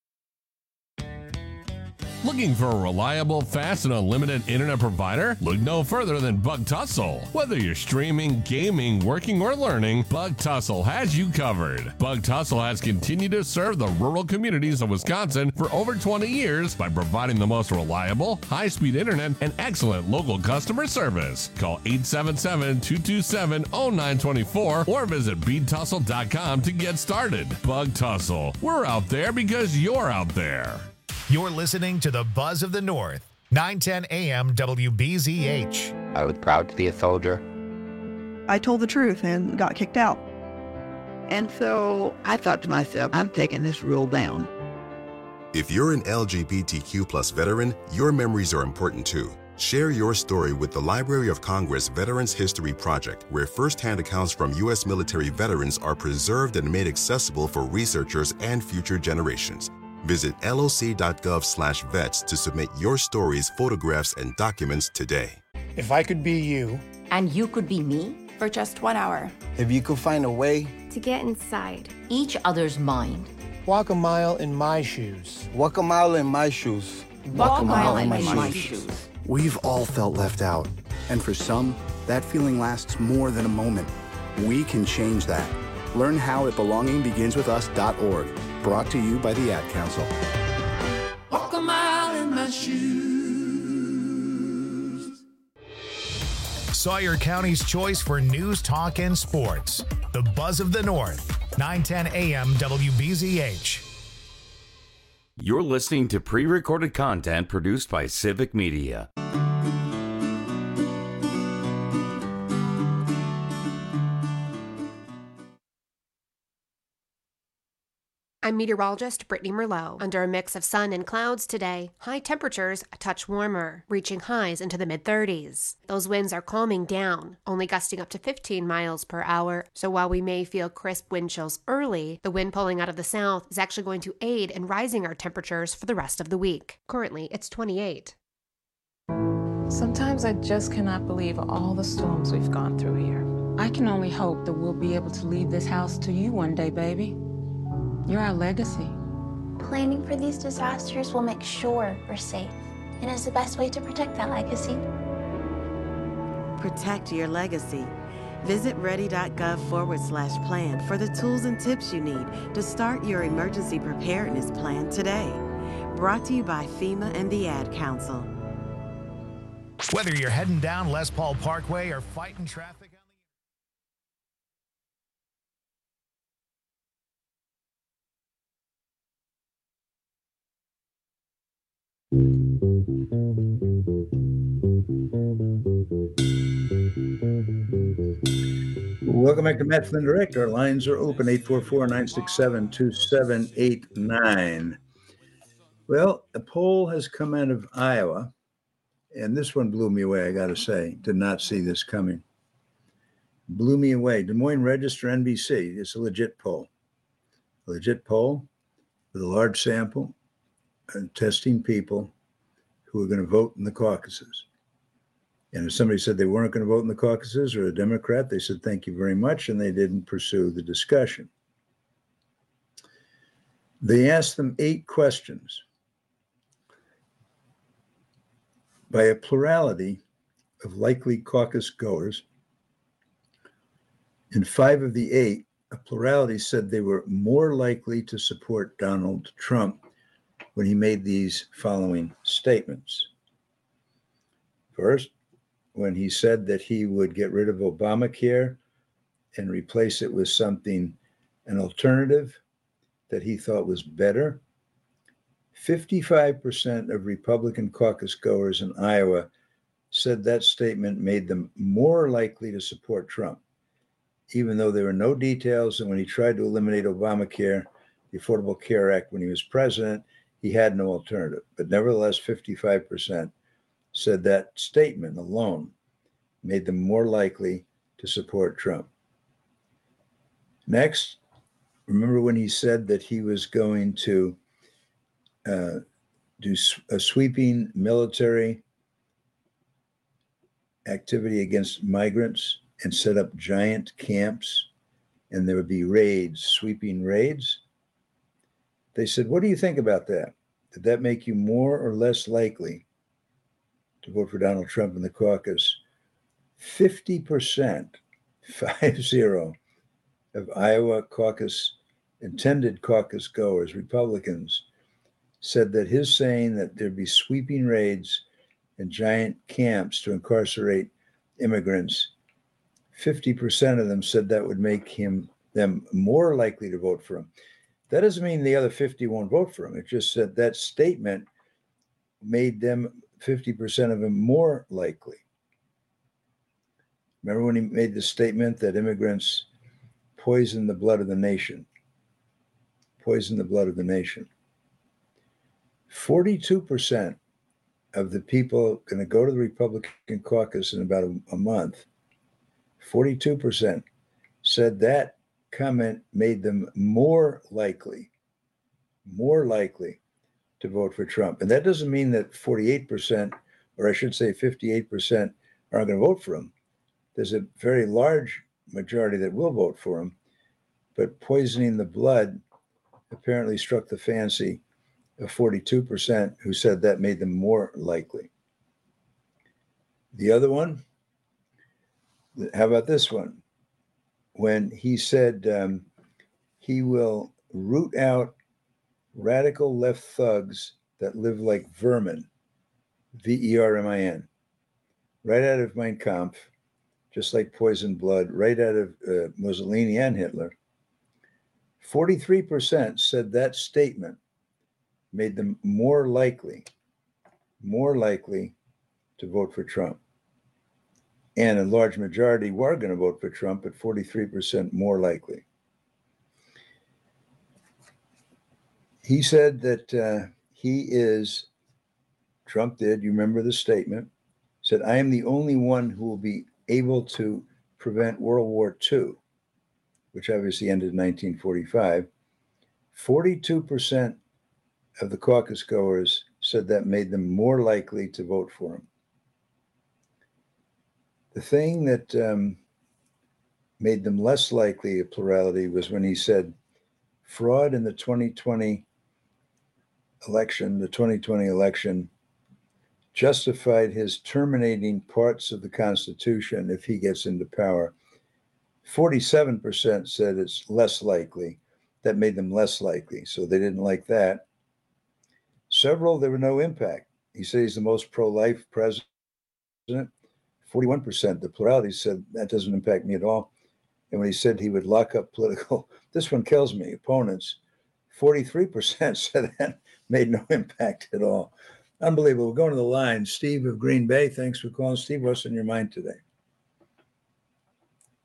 Looking for a reliable, fast, and unlimited internet provider? Look no further than Bug Tussle. Whether you're streaming, gaming, working, or learning, Bug Tussle has you covered. Bug Tussle has continued to serve the rural communities of Wisconsin for over twenty years by providing the most reliable, high-speed internet and excellent local customer service. Call eight seven seven, two two seven, zero nine two four or visit bead tussle dot com to get started. Bug Tussle. We're out there because you're out there.
You're listening to the Buzz of the North, nine ten A M W B Z H.
I was proud to be a soldier.
I told the truth and got kicked out.
And so I thought to myself, I'm taking this rule down.
If you're an L G B T Q plus veteran, your memories are important too. Share your story with the Library of Congress Veterans History Project, where firsthand accounts from U S military veterans are preserved and made accessible for researchers and future generations. Visit loc.gov slash vets to submit your stories, photographs, and documents today.
If I could be you.
And you could be me.
For just one hour.
If you could find a way.
To get inside.
Each other's mind.
Walk a mile in my shoes. Walk a mile in my shoes.
Walk, Walk a mile, mile in, in my, my shoes. shoes.
We've all felt left out. And for some, that feeling lasts more than a moment. We can change that. Learn how at belonging begins with us dot org. Brought to you by the Ad Council.
Walk a mile in my shoes.
Sawyer County's choice for news, talk, and sports. The Buzz of the North, nine ten A M W B Z H.
You're listening to pre-recorded content produced by Civic Media.
I'm meteorologist Brittany Merlot. Under a mix of sun and clouds today, high temperatures a touch warmer, reaching highs into the mid-thirties. Those winds are calming down, only gusting up to fifteen miles per hour. So while we may feel crisp wind chills early, the wind pulling out of the south is actually going to aid in rising our temperatures for the rest of the week. Currently, it's twenty-eight.
Sometimes I just cannot believe all the storms we've gone through here. I can only hope that we'll be able to leave this house to you one day, baby. You're our legacy.
Planning for these disasters will make sure we're safe and is the best way to protect that legacy.
Protect your legacy. Visit ready.gov forward slash plan for the tools and tips you need to start your emergency preparedness plan today. Brought to you by FEMA and the Ad Council.
Whether you're heading down Les Paul Parkway or fighting traffic on
welcome back to Matt Flynn Direct. Our lines are open, eight four four, nine six seven, two seven eight nine. Well, a poll has come out of Iowa, and this one blew me away, I got to say. Did not see this coming. Blew me away. Des Moines Register, N B C. It's a legit poll. A legit poll with a large sample and testing people who are going to vote in the caucuses. And if somebody said they weren't going to vote in the caucuses or a Democrat, they said, thank you very much, and they didn't pursue the discussion. They asked them eight questions by a plurality of likely caucus goers. In five of the eight, a plurality said they were more likely to support Donald Trump when he made these following statements. First, when he said that he would get rid of Obamacare and replace it with something, an alternative that he thought was better, fifty-five percent of Republican caucus goers in Iowa said that statement made them more likely to support Trump, even though there were no details. And when he tried to eliminate Obamacare, the Affordable Care Act, when he was president, he had no alternative. But nevertheless, fifty-five percent said that statement alone made them more likely to support Trump. Next, remember when he said that he was going to uh, do a sweeping military activity against migrants and set up giant camps, and there would be raids, sweeping raids? They said, what do you think about that? Did that make you more or less likely to vote for Donald Trump in the caucus? fifty percent, five zero, of Iowa caucus, intended caucus goers, Republicans, said that his saying that there'd be sweeping raids and giant camps to incarcerate immigrants, fifty percent of them said that would make him them more likely to vote for him. That doesn't mean the other fifty won't vote for him. It just said that statement made them, fifty percent of them, more likely. Remember when he made the statement that immigrants poison the blood of the nation? Poison the blood of the nation. forty-two percent of the people going to go to the Republican caucus in about a, a month, forty-two percent said that comment made them more likely, more likely to vote for Trump. And that doesn't mean that forty-eight percent, or I should say fifty-eight percent, aren't going to vote for him. There's a very large majority that will vote for him, but poisoning the blood apparently struck the fancy of forty-two percent who said that made them more likely. The other one, how about this one? When he said um, he will root out radical left thugs that live like vermin, V E R M I N, right out of Mein Kampf, just like poison blood, right out of uh, Mussolini and Hitler. forty-three percent said that statement made them more likely, more likely to vote for Trump. And a large majority were going to vote for Trump, but forty-three percent more likely. He said that uh, he is, Trump did, you remember the statement, said, I am the only one who will be able to prevent World War Two, which obviously ended in nineteen forty-five. forty-two percent of the caucus goers said that made them more likely to vote for him. The thing that um, made them less likely, a plurality, was when he said fraud in the twenty twenty election, the twenty twenty election justified his terminating parts of the Constitution if he gets into power. forty-seven percent said it's less likely. That made them less likely, so they didn't like that. Several, there were no impact. He said he's the most pro-life president. forty-one percent, the plurality, said that doesn't impact me at all. And when he said he would lock up political, this one kills me, opponents, forty-three percent said that made no impact at all. Unbelievable. We're going to the line. Steve of Green Bay, thanks for calling. Steve, what's on your mind today?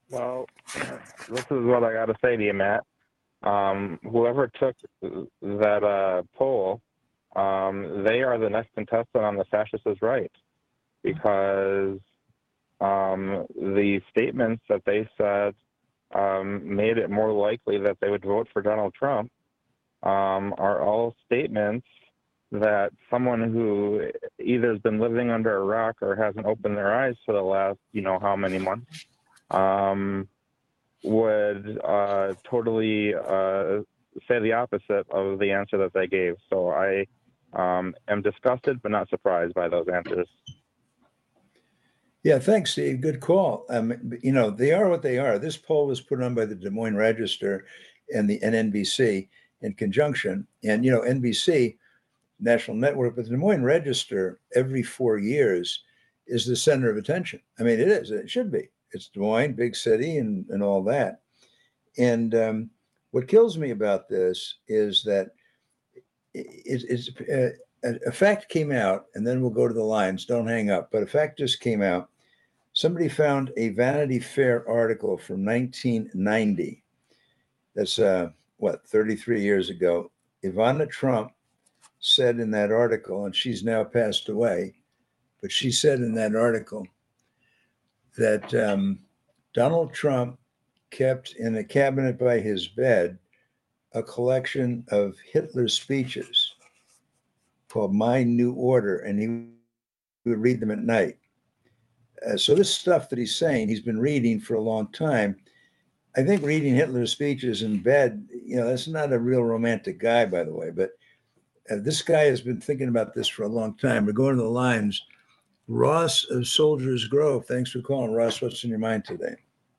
Well, this is what I got to say to you, Matt. Um, whoever took that uh, poll, um, they are the next contestant on the fascist is right, because um, the statements that they said um, made it more likely that they would vote for Donald Trump um, are all statements that someone who either has been living under a rock or hasn't opened their eyes for the last, you know, how many months, um, would uh, totally uh, say the opposite of the answer that they gave. So I um, am disgusted but not surprised by those answers.
Yeah, thanks, Steve. Good call. Um, you know, they are what they are. This poll was put on by the Des Moines Register and the and N B C in conjunction. And, you know, N B C, national network, but the Des Moines Register every four years is the center of attention. I mean, it is. It should be. It's Des Moines, big city, and, and all that. And um, what kills me about this is that it, it's, uh, a, a fact came out, and then we'll go to the lines. Don't hang up. But a fact just came out. Somebody found a Vanity Fair article from nineteen ninety. That's, uh, what, thirty-three years ago. Ivana Trump said in that article, and she's now passed away, but she said in that article that um, Donald Trump kept in a cabinet by his bed a collection of Hitler's speeches called My New Order, and he would read them at night. Uh, so this stuff that he's saying, he's been reading for a long time. I think reading Hitler's speeches in bed, you know, that's not a real romantic guy, by the way, but uh, this guy has been thinking about this for a long time. We're going to the lines. Ross of Soldiers Grove. Thanks for calling, Ross. What's in your mind today?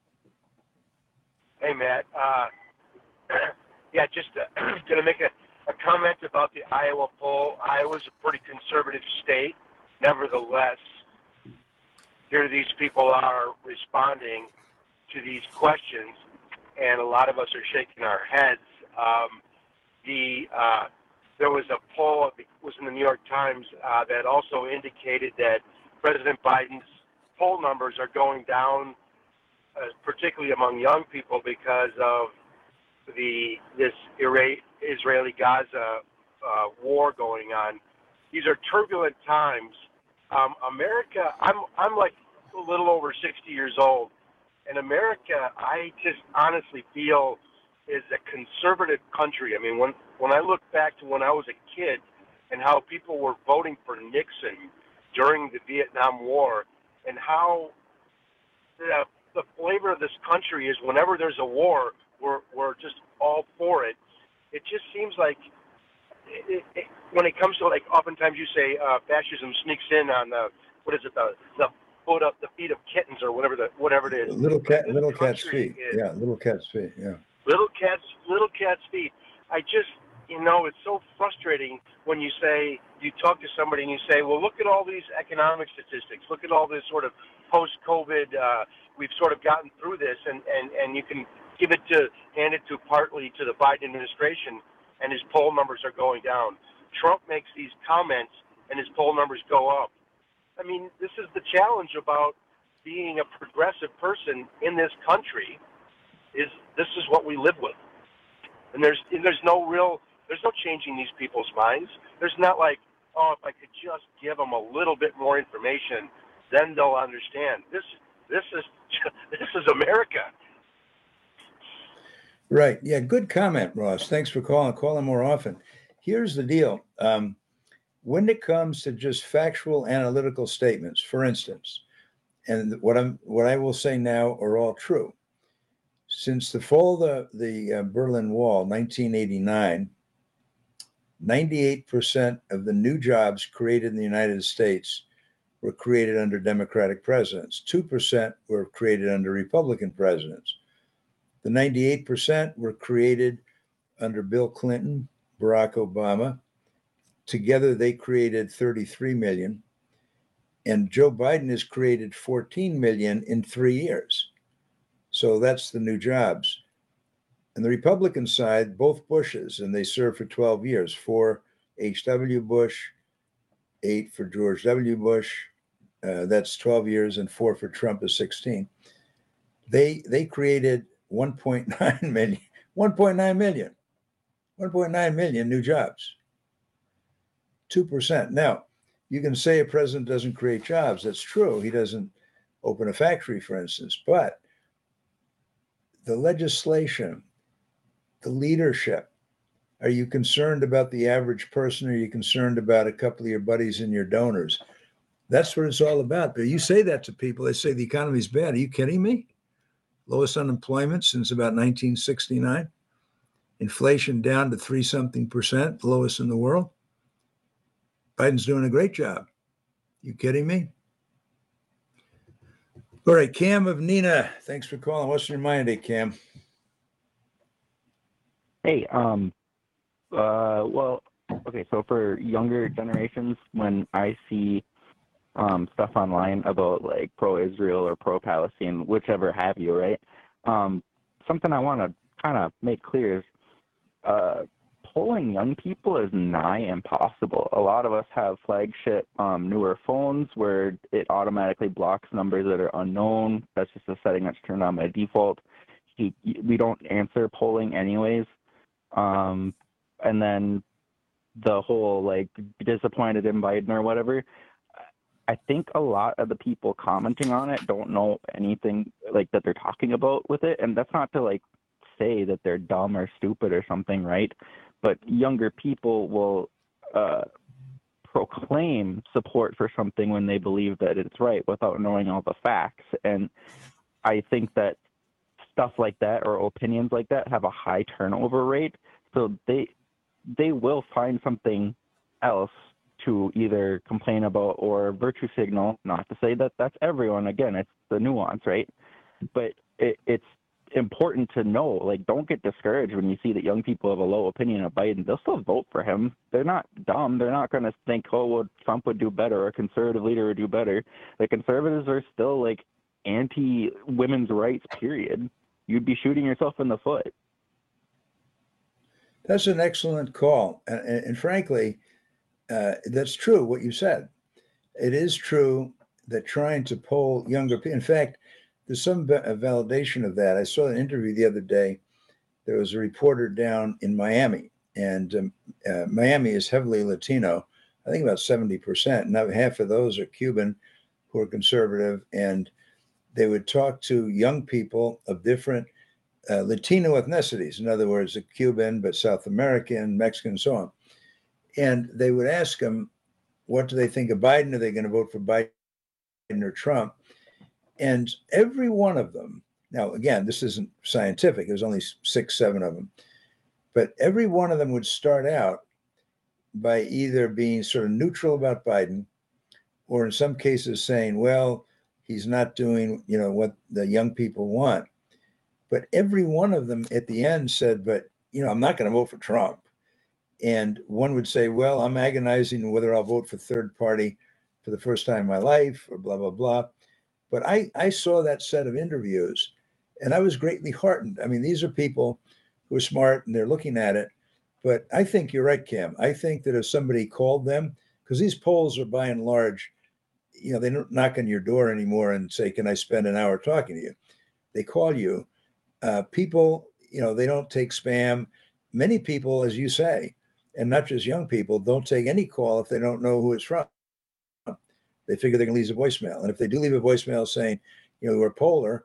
Hey, Matt. Uh, yeah, just uh, going to make a, a comment about the Iowa poll. Iowa's a pretty conservative state. Nevertheless, here these people are responding to these questions, and a lot of us are shaking our heads. Um, the uh, there was a poll, it was in the New York Times, uh, that also indicated that President Biden's poll numbers are going down, uh, particularly among young people, because of the this Israeli-Gaza uh, war going on. These are turbulent times. Um, America, I'm I'm like a little over sixty years old, and America, I just honestly feel, is a conservative country. I mean, when when I look back to when I was a kid and how people were voting for Nixon during the Vietnam War, and how the, the flavor of this country is whenever there's a war, we're we're just all for it. It just seems like it, it, when it comes to, like, oftentimes you say uh, fascism sneaks in on the, what is it, the the foot of the feet of kittens or whatever the whatever it is.
Little cat,
This
little cat's
country
feet.
is-
Yeah, little cat's feet. Yeah.
Little cats, little cat's feet. I just, you know, it's so frustrating when you say, you talk to somebody and you say, well, look at all these economic statistics. Look at all this sort of post-COVID, uh, we've sort of gotten through this, and, and, and you can give it to, hand it to partly to the Biden administration, and his poll numbers are going down. Trump makes these comments, and his poll numbers go up. I mean, this is the challenge about being a progressive person in this country. Is this is what we live with, and there's and there's no real there's no changing these people's minds. There's not like, oh, if I could just give them a little bit more information, then they'll understand. This this is this is America.
Right. Yeah. Good comment, Ross. Thanks for calling. Call him more often. Here's the deal. Um, when it comes to just factual analytical statements, for instance, and what I'm what I will say now are all true. Since the fall of the, the uh, Berlin Wall, nineteen eighty-nine, ninety-eight percent of the new jobs created in the United States were created under Democratic presidents. two percent were created under Republican presidents. The ninety-eight percent were created under Bill Clinton, Barack Obama. Together, they created thirty-three million. And Joe Biden has created fourteen million in three years. So that's the new jobs. And the Republican side, both Bushes, and they served for twelve years, four H W Bush, eight for George W. Bush. Uh, that's twelve years, and four for Trump is sixteen. They they created one point nine million, one point nine million, one point nine million new jobs. two percent. Now, you can say a president doesn't create jobs. That's true. He doesn't open a factory, for instance. But the legislation, the leadership, are you concerned about the average person? Or are you concerned about a couple of your buddies and your donors? That's what it's all about. But you say that to people, they say the economy's bad. Are you kidding me? Lowest unemployment since about nineteen sixty-nine. Inflation down to three something percent, lowest in the world. Biden's doing a great job. You kidding me? All right, Cam of Neenah, thanks for calling. What's your mind today, Cam?
Hey, um, uh, well, okay, so for younger generations, when I see um, stuff online about like pro-Israel or pro-Palestine, whichever have you, right? Um, something I want to kind of make clear is uh, polling young people is nigh impossible. A lot of us have flagship um, newer phones where it automatically blocks numbers that are unknown. That's just a setting that's turned on by default. He, we don't answer polling anyways. Um, and then the whole like disappointed in Biden or whatever, I think a lot of the people commenting on it don't know anything like that they're talking about with it. And that's not to like say that they're dumb or stupid or something, right? But younger people will uh, proclaim support for something when they believe that it's right without knowing all the facts. And I think that stuff like that or opinions like that have a high turnover rate. So they they will find something else to either complain about or virtue signal, not to say that that's everyone. Again, it's the nuance, right? But it, it's important to know, like, don't get discouraged when you see that young people have a low opinion of Biden. They'll still vote for him. They're not dumb. They're not going to think, oh, well, Trump would do better or a conservative leader would do better. The conservatives are still, like, anti-women's rights, period. You'd be shooting yourself in the foot.
That's an excellent call. And, and, and frankly, uh, that's true, what you said. It is true that trying to poll younger people, in fact, there's some validation of that. I saw an interview the other day. There was a reporter down in Miami, and um, uh, Miami is heavily Latino. I think about seventy percent. Now half of those are Cuban who are conservative, and they would talk to young people of different uh, Latino ethnicities. In other words, a Cuban, but South American, Mexican, and so on. And they would ask them, what do they think of Biden? Are they going to vote for Biden or Trump? And every one of them, now, again, this isn't scientific. There's only six, seven of them. But every one of them would start out by either being sort of neutral about Biden or in some cases saying, well, he's not doing, you know, what the young people want. But every one of them at the end said, but, you know, I'm not going to vote for Trump. And one would say, well, I'm agonizing whether I'll vote for third party for the first time in my life or blah, blah, blah. But I, I saw that set of interviews and I was greatly heartened. I mean, these are people who are smart and they're looking at it. But I think you're right, Cam. I think that if somebody called them, because these polls are by and large, you know, they don't knock on your door anymore and say, can I spend an hour talking to you? They call you. Uh, people, you know, they don't take spam. Many people, as you say, and not just young people, don't take any call if they don't know who it's from. They figure they can leave a voicemail. And if they do leave a voicemail saying, you know, we're polar.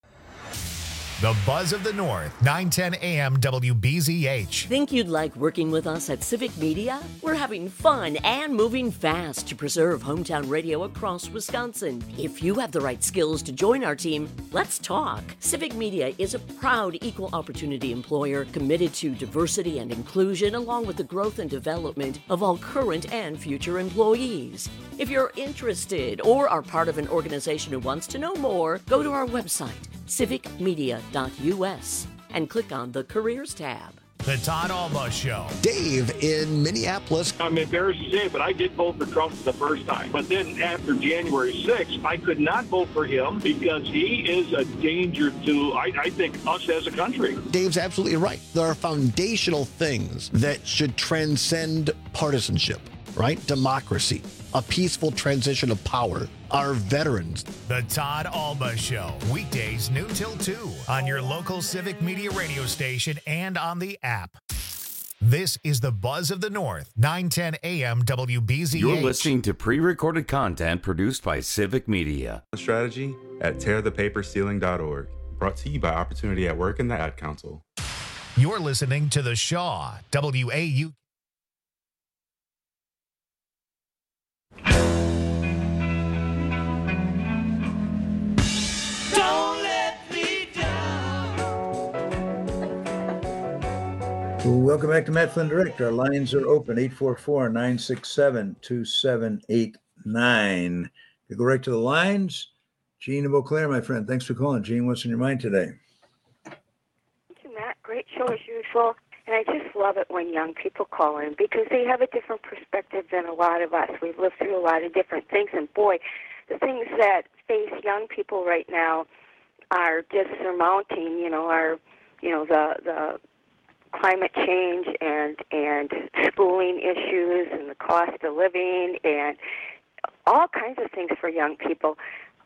The Buzz of the North, nine ten A M W B Z H.
Think you'd like working with us at Civic Media? We're having fun and moving fast to preserve hometown radio across Wisconsin. If you have the right skills to join our team, let's talk. Civic Media is a proud equal opportunity employer committed to diversity and inclusion along with the growth and development of all current and future employees. If you're interested or are part of an organization who wants to know more, go to our website, civic media dot U S, and click on the Careers tab.
The Todd Alba Show.
Dave in Minneapolis.
I'm embarrassed to say it, but I did vote for Trump the first time. But then after January sixth, I could not vote for him because he is a danger to, I, I think, us as a country.
Dave's absolutely right. There are foundational things that should transcend partisanship. right? Democracy, a peaceful transition of power, our veterans.
The Todd Alba Show, weekdays noon till two on your local Civic Media radio station and on the app. This is the Buzz of the North, nine ten A M W B Z H.
You're listening to pre-recorded content produced by Civic Media.
Strategy at tear the paper ceiling dot org. Brought to you by Opportunity at Work and the Ad Council.
You're listening to The Shaw, W A U.
Don't let me down.
Welcome back to Matt Flynn Direct. Our lines are open, eight four four, nine six seven, two seven eight nine. You go right to the lines. Gene of Eau Claire, my friend. Thanks for calling. Gene, what's in your mind today?
Thank you, Matt. Great show as usual. And I just love it when young people call in because they have a different perspective than a lot of us. We've lived through a lot of different things. And, boy, the things that face young people right now are just surmounting, you know, our, you know, the the climate change and, and schooling issues and the cost of living and all kinds of things for young people.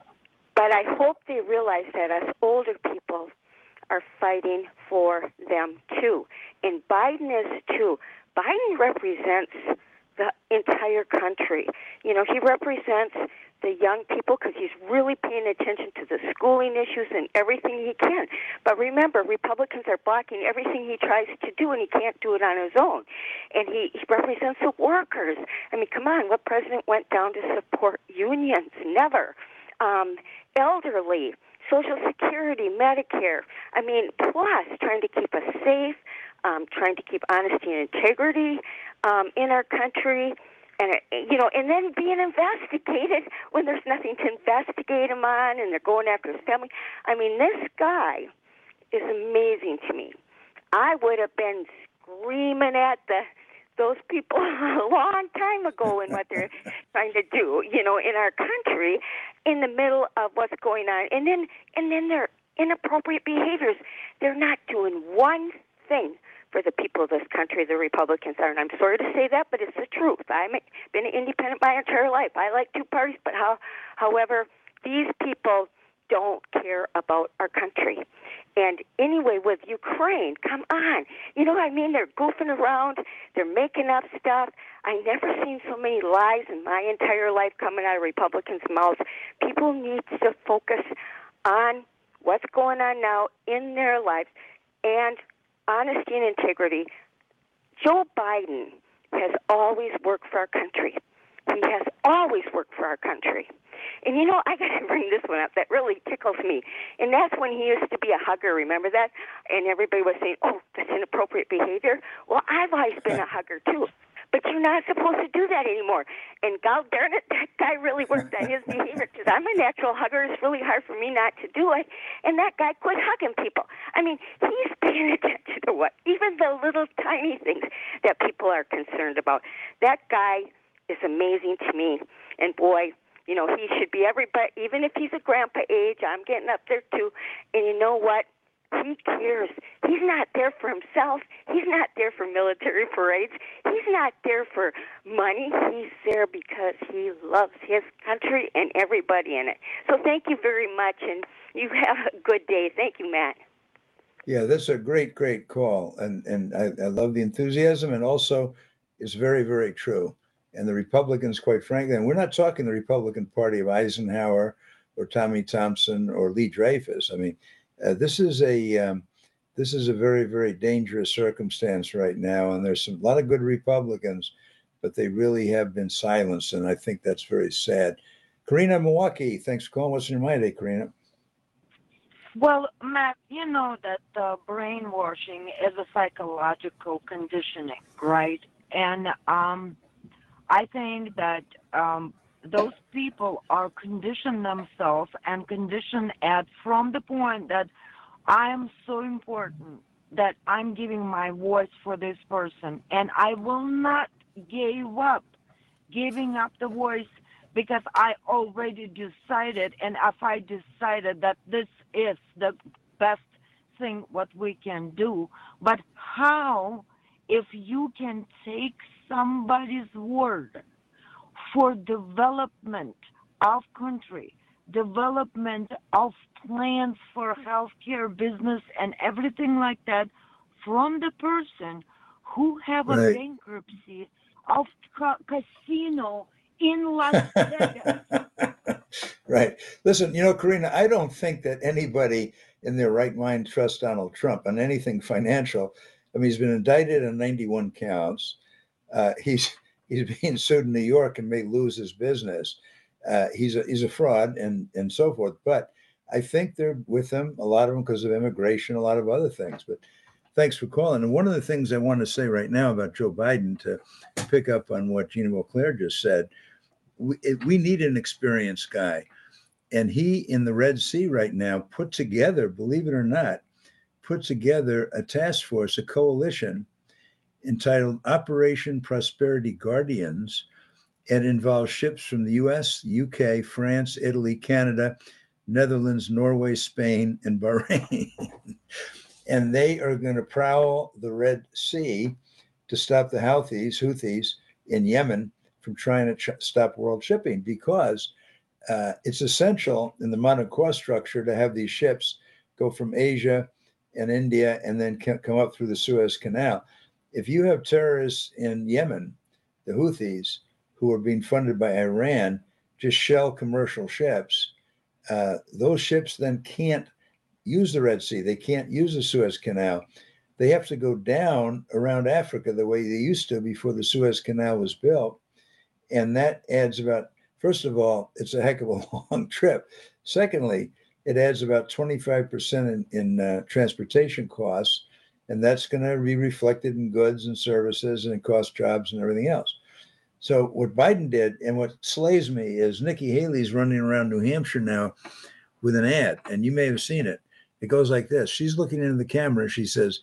But I hope they realize that us older people are fighting for them, too. And Biden is, too. Biden represents the entire country. You know, he represents the young people because he's really paying attention to the schooling issues and everything he can. But remember, Republicans are blocking everything he tries to do, and he can't do it on his own. And he, he represents the workers. I mean, come on, what president went down to support unions? Never. Um, elderly, Social Security, Medicare. I mean, plus trying to keep us safe, um, trying to keep honesty and integrity um, in our country, and you know, and then being investigated when there's nothing to investigate him on, and they're going after his family. I mean, this guy is amazing to me. I would have been screaming at the those people a long time ago in what they're trying to do, you know, in our country, in the middle of what's going on. And then and then their inappropriate behaviors. They're not doing one thing for the people of this country, the Republicans are. And I'm sorry to say that, but it's the truth. I've been an independent my entire life. I like two parties, but how, however, these people don't care about our country. And anyway, with Ukraine, come on. You know what I mean? They're goofing around. They're making up stuff. I've never seen so many lies in my entire life coming out of Republicans' mouths. People need to focus on what's going on now in their lives and honesty and integrity. Joe Biden has always worked for our country. He has always worked for our country. And, you know, I got to bring this one up that really tickles me. And that's when he used to be a hugger. Remember that? And everybody was saying, oh, that's inappropriate behavior. Well, I've always been a hugger, too. But you're not supposed to do that anymore. And God darn it, that guy really worked on his behavior because I'm a natural hugger. It's really hard for me not to do it. And that guy quit hugging people. I mean, he's paying attention to what? Even the little tiny things that people are concerned about. That guy is amazing to me. And, boy, you know, he should be everybody, even if he's a grandpa age, I'm getting up there too. And you know what? He cares. He's not there for himself. He's not there for military parades. He's not there for money. He's there because he loves his country and everybody in it. So thank you very much, and you have a good day. Thank you, Matt.
Yeah, that's a great, great call. And, and I, I love the enthusiasm, and also it's very, very true. And the Republicans, quite frankly, and we're not talking the Republican Party of Eisenhower or Tommy Thompson or Lee Dreyfus. I mean, uh, this is a um, this is a very, very dangerous circumstance right now. And there's some, a lot of good Republicans, but they really have been silenced. And I think that's very sad. Karina, Milwaukee, thanks for calling. What's in your mind today, Karina?
Well, Matt, you know that uh, brainwashing is a psychological conditioning, right? And um, I think that um, those people are conditioned themselves and conditioned at from the point that I am so important that I'm giving my voice for this person, and I will not give up giving up the voice because I already decided, and if I decided that this is the best thing what we can do, but how if you can take somebody's word for development of country, development of plans for healthcare, business, and everything like that from the person who have a
Right.
bankruptcy of ca- casino in Las Vegas.
Right. Listen, you know, Karina, I don't think that anybody in their right mind trusts Donald Trump on anything financial. I mean, he's been indicted on ninety-one counts. Uh, he's he's being sued in New York and may lose his business. Uh, he's a he's a fraud and and so forth. But I think they're with him, a lot of them because of immigration, a lot of other things. But thanks for calling. And one of the things I want to say right now about Joe Biden, to pick up on what Gina Beauclair just said, we, we need an experienced guy. And he, in the Red Sea right now, put together, believe it or not, put together a task force, a coalition entitled Operation Prosperity Guardians. It involves ships from the U S, U K, France, Italy, Canada, Netherlands, Norway, Spain, and Bahrain. And they are going to prowl the Red Sea to stop the Houthis, Houthis in Yemen from trying to ch- stop world shipping, because uh, it's essential in the modern cost structure to have these ships go from Asia and India and then c- come up through the Suez Canal. If you have terrorists in Yemen, the Houthis, who are being funded by Iran, just shell commercial ships, uh, those ships then can't use the Red Sea. They can't use the Suez Canal. They have to go down around Africa the way they used to before the Suez Canal was built. And that adds about, first of all, it's a heck of a long trip. Secondly, it adds about twenty-five percent in, in uh, transportation costs. And that's going to be reflected in goods and services, and it costs jobs and everything else. So what Biden did, and what slays me, is Nikki Haley's running around New Hampshire now with an ad, and you may have seen it. It goes like this. She's looking into the camera. And she says,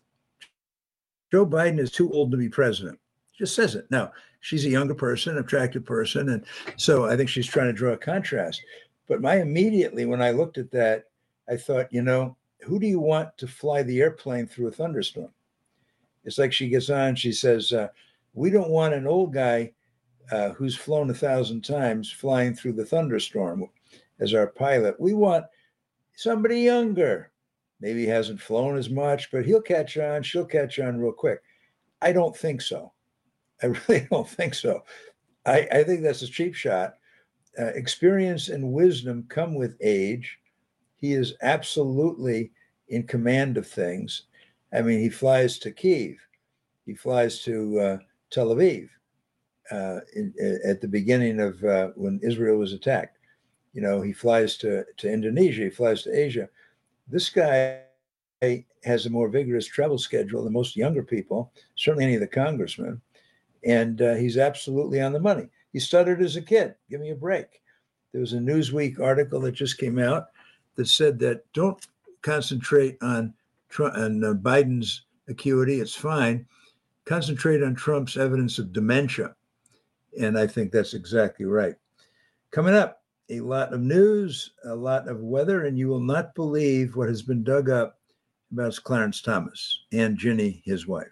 Joe Biden is too old to be president. She just says it. Now, she's a younger person, attractive person. And so I think she's trying to draw a contrast. But my immediately, when I looked at that, I thought, you know, who do you want to fly the airplane through a thunderstorm? It's like she gets on, she says, uh, we don't want an old guy uh, who's flown a thousand times flying through the thunderstorm as our pilot. We want somebody younger. Maybe he hasn't flown as much, but he'll catch on. She'll catch on real quick. I don't think so. I really don't think so. I, I think that's a cheap shot. Uh, experience and wisdom come with age. He is absolutely in command of things. I mean, he flies to Kyiv. He flies to uh, Tel Aviv uh, in, in, at the beginning of uh, when Israel was attacked. You know, he flies to, to Indonesia. He flies to Asia. This guy has a more vigorous travel schedule than most younger people, certainly any of the congressmen. And uh, he's absolutely on the money. He stuttered as a kid. Give me a break. There was a Newsweek article that just came out that said that don't concentrate on, Trump, on uh, Biden's acuity. It's fine. Concentrate on Trump's evidence of dementia. And I think that's exactly right. Coming up, a lot of news, a lot of weather, and you will not believe what has been dug up about Clarence Thomas and Ginny, his wife.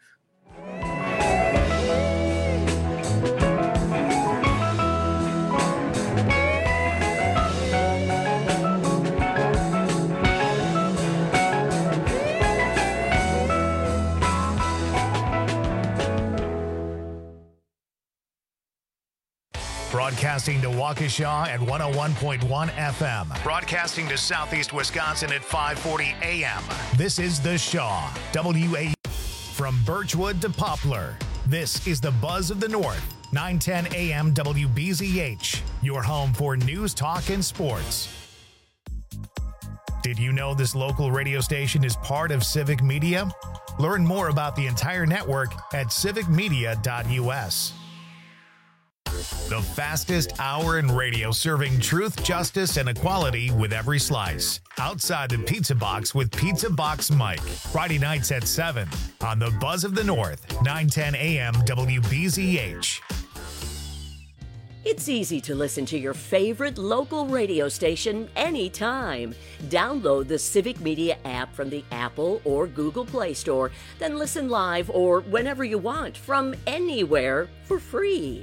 Broadcasting to Waukesha at one oh one point one F M. Broadcasting to Southeast Wisconsin at five forty A M. This is The Shaw, W A. From Birchwood to Poplar, this is the Buzz of the North, nine ten A M W B Z H, your home for news, talk, and sports. Did you know this local radio station is part of Civic Media? Learn more about the entire network at civic media dot U S. The fastest hour in radio, serving truth, justice, and equality with every slice. Outside the Pizza Box with Pizza Box Mike. Friday nights at seven on the Buzz of the North, nine ten A M W B Z H.
It's easy to listen to your favorite local radio station anytime. Download the Civic Media app from the Apple or Google Play Store, then listen live or whenever you want from anywhere for free.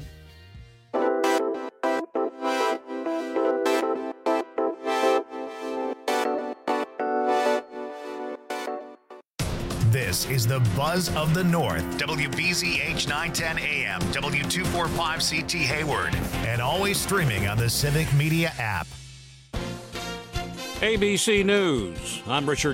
This is the Buzz of the North, W B Z H nine ten A M, W two forty-five C T Hayward, and always streaming on the Civic Media app.
A B C News. I'm Richard